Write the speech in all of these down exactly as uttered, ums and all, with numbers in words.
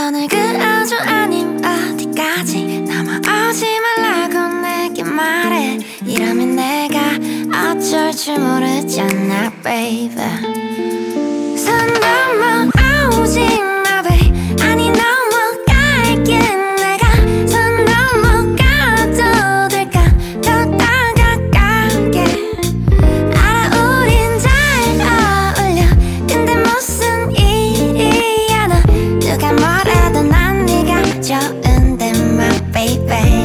오늘 그 아주 아님 어디까지 넘어오지 말라고 내게 말해. 이러면 내가 어쩔 줄 모르잖아 baby. 선 넘어오지 마 babe. 아니 넘어갈게. 내가 선 넘어가도 될까. 더 다가갈게. 알아 우린 잘 어울려. 근데 무슨 일이야. 너 누가 뭐라도 난 네가 좋은데 my baby.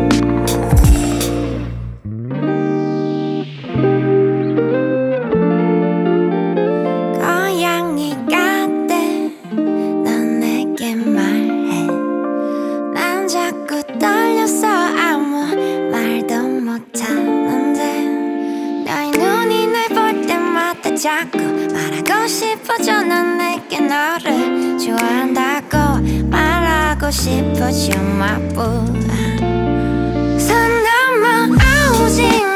고양이가 돼. 넌 내게 말해. 난 자꾸 떨려서 아무 말도 못하는데 너의 눈이 날 볼 때마다 자꾸 말하고 싶어져. 난 내게 너를 좋아한다고 말하고 싶어져 my boo. 선 넘어오지